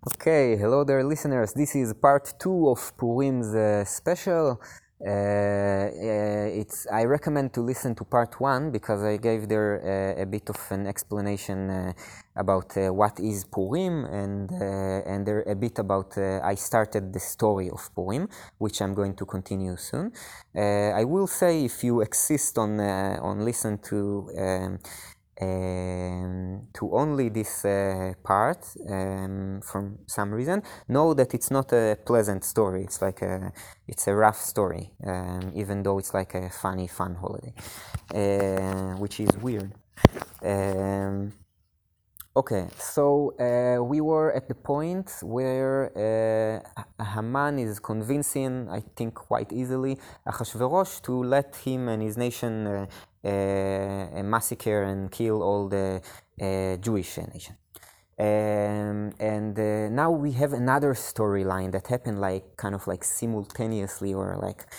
Okay, hello there, listeners. This is part two of Purim's special. I recommend to listen to part one because I gave there a bit of an explanation about what is Purim and there a bit about I started the story of Purim, which I'm going to continue soon. I will say if you insist on listen to only this part from some reason, know that it's not a pleasant story. It's a rough story, even though it's like a fun holiday, which is weird. Okay, so we were at the point where Haman is convincing, I think quite easily, Achashverosh to let him and his nation massacre and kill all the Jewish nation. And now we have another storyline that happened kind of simultaneously or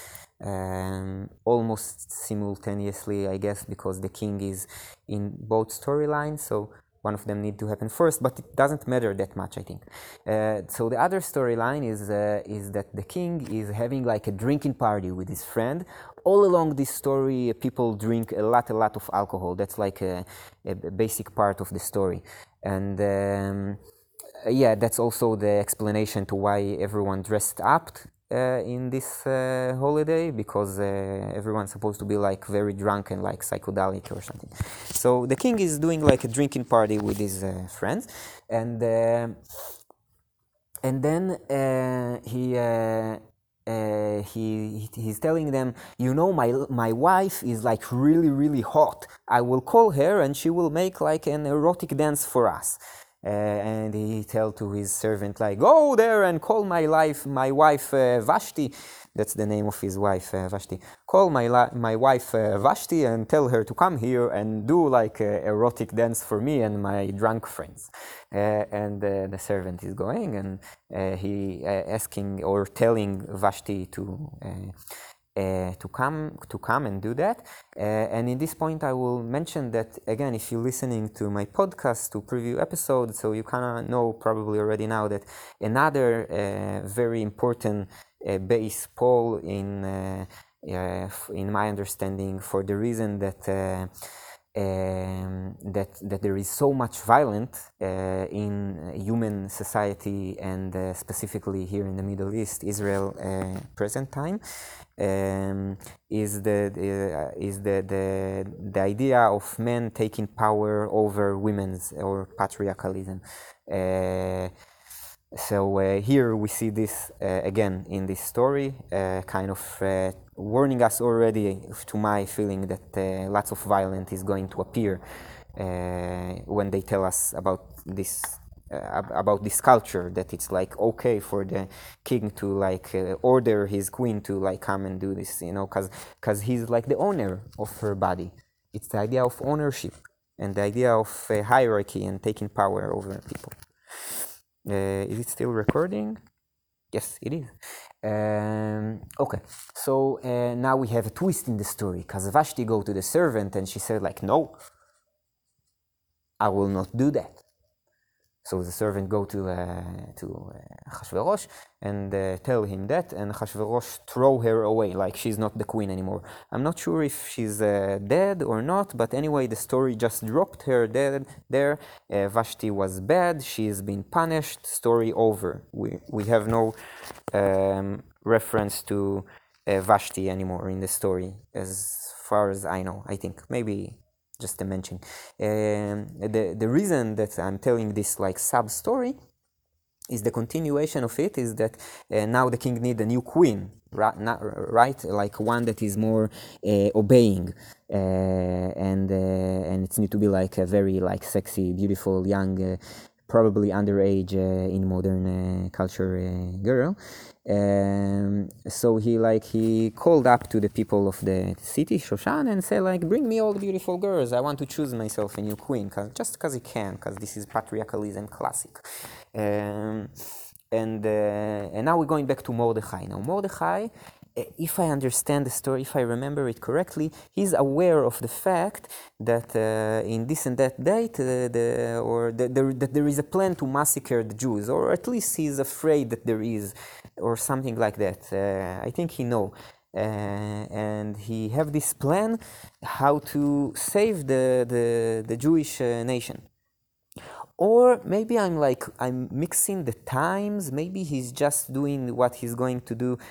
almost simultaneously, I guess, because the king is in both storylines. So one of them need to happen first, but it doesn't matter that much, I think. So the other storyline is that the king is having like a drinking party with his friend. All along this story, people drink a lot of alcohol. That's like a basic part of the story. And yeah, that's also the explanation to why everyone dressed up in this holiday, because everyone's supposed to be like very drunk and like psychedelic or something. So the king is doing like a drinking party with his friends, and then he's telling them, you know, my wife is like really hot. I will call her and she will make like an erotic dance for us. And he tell to his servant like, go there and call my wife Vashti. That's the name of his wife, Vashti. Call my wife Vashti and tell her to come here and do like a erotic dance for me and my drunk friends. And the servant is going, and he asking or telling Vashti to come and do that. And in this point, I will mention that again, if you're listening to my podcast to preview episodes, so you kind of know probably already now that another very important base pole in my understanding, for the reason that that there is so much violence in human society, and specifically here in the Middle East, Israel, present time, is the idea of men taking power over women's, or patriarchalism. So here we see this again in this story, kind of warning us already, to my feeling, that lots of violence is going to appear when they tell us about this culture, that it's like okay for the king to like order his queen to like come and do this, you know, because he's like the owner of her body. It's the idea of ownership and the idea of hierarchy and taking power over people. Is it still recording? Yes, it is. Okay, so now we have a twist in the story, because Vashti go to the servant and she said like, no, I will not do that. So the servant go to Achashverosh and tell him that, and Achashverosh throw her away, like she's not the queen anymore. I'm not sure if she's dead or not, but anyway, the story just dropped her dead there. Vashti was bad, she's been punished, story over. We have no reference to Vashti anymore in the story, as far as I know, I think. Maybe just a mention. The reason that I'm telling this like sub story is the continuation of it, is that now the king need a new queen, right? Like one that is more obeying, and it need to be like a very like sexy, beautiful, young, probably underage in modern culture girl. So he called up to the people of the city, Shoshan, and said like, bring me all the beautiful girls. I want to choose myself a new queen, just because he can, because this is patriarchalism classic. And now we're going back to Mordechai. Now Mordechai if I understand the story, if I remember it correctly, he's aware of the fact that in this and that date, that there is a plan to massacre the Jews, or at least he's afraid that there is, or something like that. I think he know. And he have this plan how to save the Jewish nation. Or maybe I'm mixing the times. Maybe he's just doing what he's going to do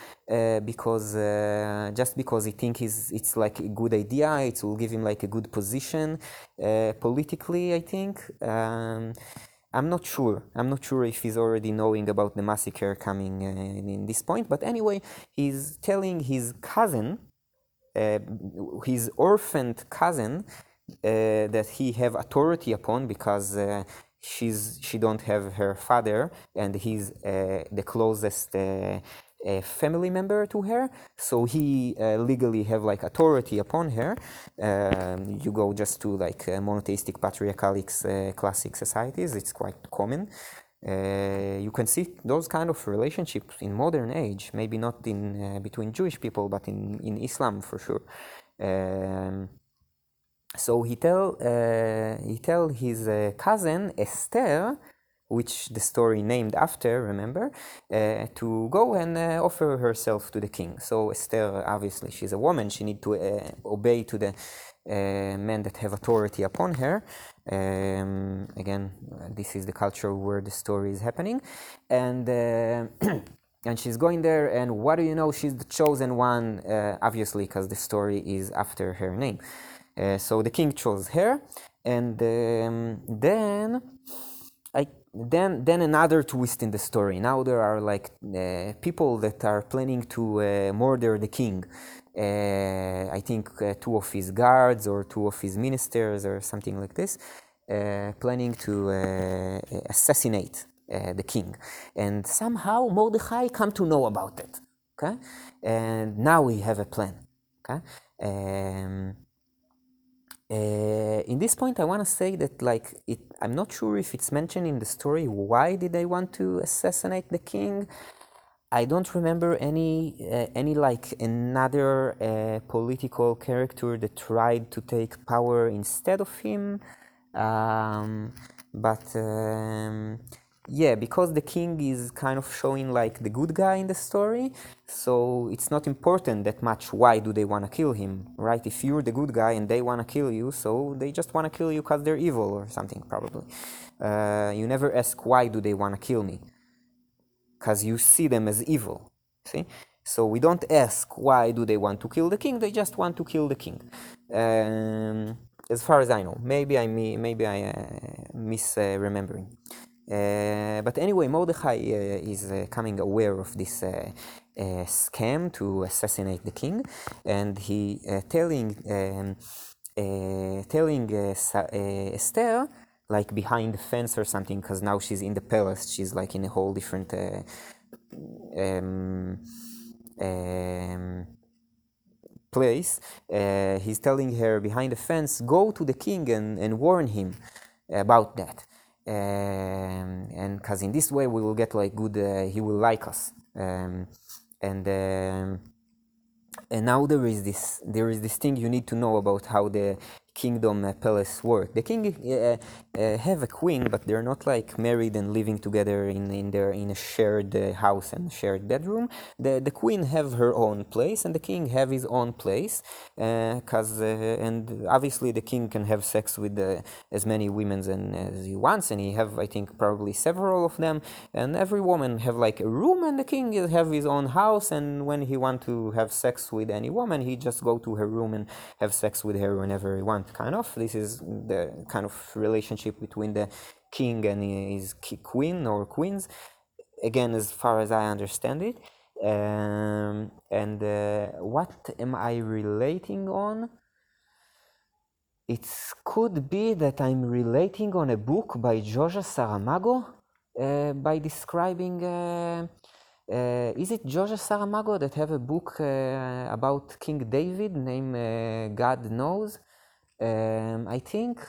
just because he thinks it's like a good idea. It will give him like a good position politically, I think. I'm not sure. I'm not sure if he's already knowing about the massacre coming in this point. But anyway, he's telling his cousin, his orphaned cousin, that he have authority upon because she don't have her father, and he's the closest family member to her, so he legally have like authority upon her. You go just to like monotheistic patriarchal classic societies, it's quite common. You can see those kind of relationships in modern age, maybe not in between Jewish people, but in Islam for sure. So he tell his cousin Esther, which the story named after, remember, to go and offer herself to the king. So Esther, obviously, she's a woman. She need to obey to the men that have authority upon her. Again, this is the culture where the story is happening, and and she's going there. And what do you know? She's the chosen one, obviously, because the story is after her name. So the king chose her, and then another twist in the story. Now there are like people that are planning to murder the king. I think two of his guards or two of his ministers or something like this, planning to assassinate the king. And somehow Mordechai come to know about it. Okay, and now we have a plan. Okay. In this point, I want to say that I'm not sure if it's mentioned in the story why did they want to assassinate the king. I don't remember any like another political character that tried to take power instead of him. Yeah, because the king is kind of showing like the good guy in the story, so it's not important that much why do they want to kill him, right? If you're the good guy and they want to kill you, so they just want to kill you because they're evil or something, probably. You never ask why do they want to kill me, because you see them as evil, see? So we don't ask why do they want to kill the king, they just want to kill the king. As far as I know, maybe I misremembering. But anyway, Mordechai is coming aware of this scam to assassinate the king, and he telling Esther, like behind the fence or something, because now she's in the palace, she's like in a whole different place. He's telling her behind the fence, go to the king and warn him about that. And because in this way we will get like good, he will like us. And now there is this thing you need to know about how the kingdom palace work. The king have a queen, but they're not like married and living together in a shared house and shared bedroom. The queen have her own place, and the king have his own place. And obviously the king can have sex with as many women as he wants, and he have, I think, probably several of them. And every woman have like a room, and the king have his own house. And when he want to have sex with any woman, he just go to her room and have sex with her whenever he want. Kind of, this is the kind of relationship between the king and his queen or queens, again, as far as I understand it. What am I relating on? It could be that I'm relating on a book by Jojo Saramago, by describing is it Jojo Saramago that have a book about King David named God Knows? I think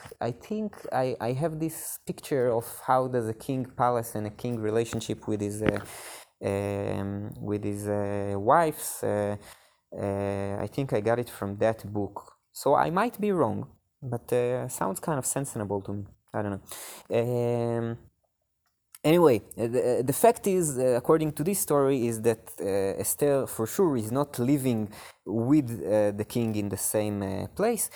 I have this picture of how does a king palace and a king relationship with his with his wives. I think I got it from that book. So I might be wrong, but sounds kind of sensible to me. I don't know. Anyway, the fact is, according to this story, is that Esther for sure is not living with the king in the same place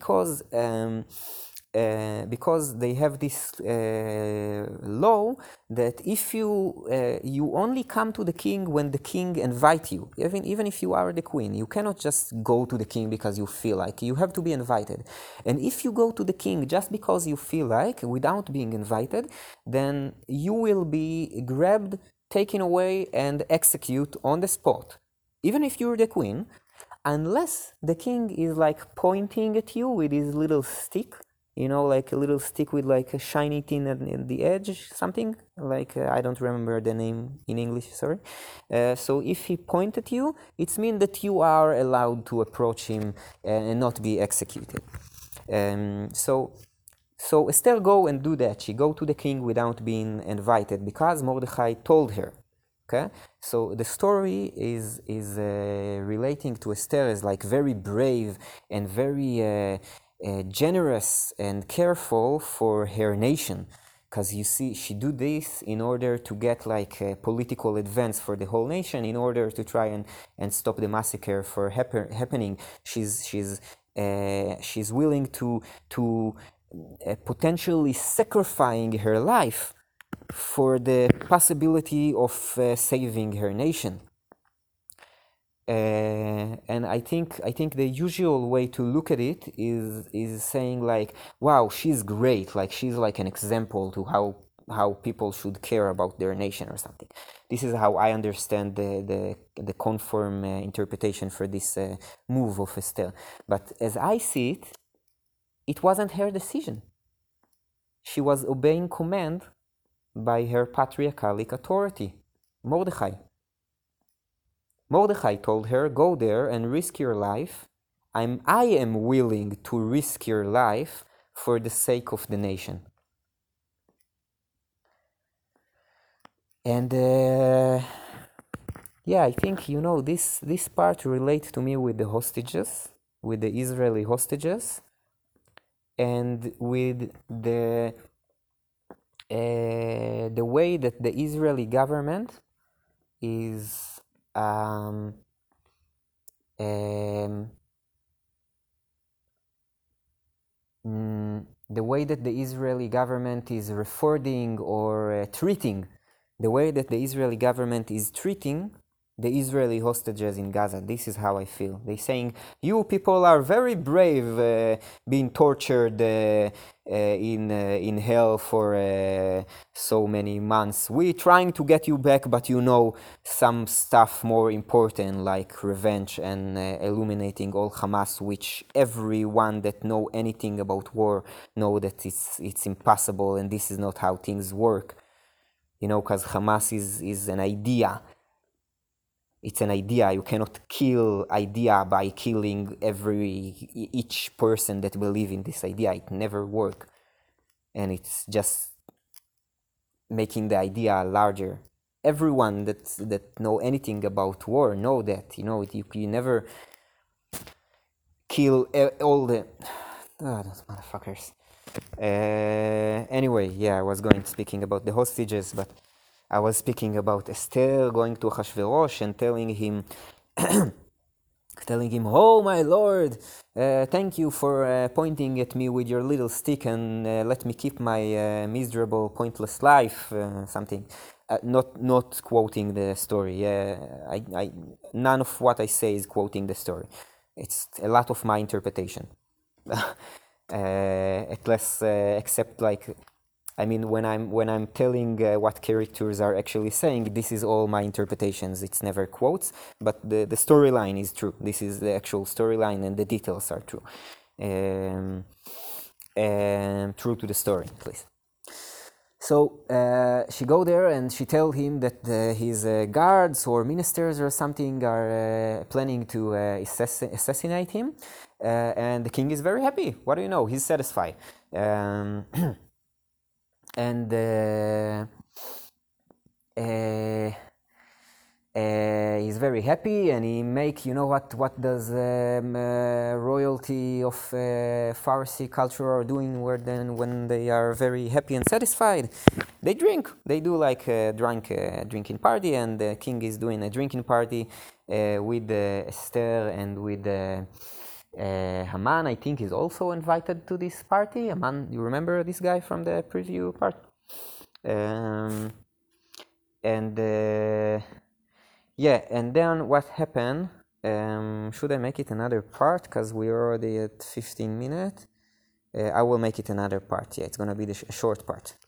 because they have this law that if you only come to the king when the king invite you, even if you are the queen, you cannot just go to the king because you feel like. You have to be invited. And if you go to the king just because you feel like, without being invited, then you will be grabbed, taken away, and executed on the spot. Even if you're the queen, unless the king is like pointing at you with his little stick, like a little stick with like a shiny thing at the edge, something like, I don't remember the name in English, sorry. So if he pointed at you, it means that you are allowed to approach him and not be executed. So Esther go and do that. She go to the king without being invited because Mordechai told her. Okay, so the story is relating to Esther as like very brave and very generous and careful for her nation, because you see she do this in order to get like a political advance for the whole nation, in order to try and stop the massacre for happening. She's willing to potentially sacrificing her life for the possibility of saving her nation. And I think the usual way to look at it is saying like, wow, she's great, like she's like an example to how people should care about their nation or something. This is how I understand the conform interpretation for this move of Esther. But as I see it, it wasn't her decision. She was obeying command by her patriarchalic authority, Mordechai. Mordechai told her, go there and risk your life. I am willing to risk your life for the sake of the nation. And I think, this part relates to me with the hostages, with the Israeli hostages, and with the way that the Israeli government is the way that the Israeli government is reporting or treating, the way that the Israeli government is treating the Israeli hostages in Gaza. This is how I feel. They're saying, you people are very brave, being tortured in hell for so many months. We're trying to get you back, but some stuff more important like revenge and illuminating all Hamas, which everyone that know anything about war know that it's impossible and this is not how things work. Because Hamas is an idea. It's an idea. You cannot kill idea by killing each person that believe in this idea. It never work. And it's just making the idea larger. Everyone that know anything about war know that. You never kill all the... those motherfuckers. Anyway, I was speaking about the hostages, but I was speaking about Esther going to Achashverosh and telling him, oh my lord, thank you for pointing at me with your little stick and let me keep my miserable, pointless life, something. Not quoting the story. None of what I say is quoting the story. It's a lot of my interpretation. At least, except when I'm telling what characters are actually saying, this is all my interpretations. It's never quotes, but the storyline is true. This is the actual storyline, and the details are true. True to the story, at least. So she go there and she tell him that his guards or ministers or something are planning to assassinate him, and the king is very happy. What do you know? He's satisfied. And he's very happy, and he make, you know what does royalty of Farsi culture are doing when they are very happy and satisfied? They drink. They do like a drinking party, and the king is doing a drinking party with Esther and with Haman. I think is also invited to this party. Haman, you remember this guy from the preview part? And yeah, and then what happened? Should I make it another part? Because we're already at 15 minutes. I will make it another part. Yeah, it's gonna be the short part.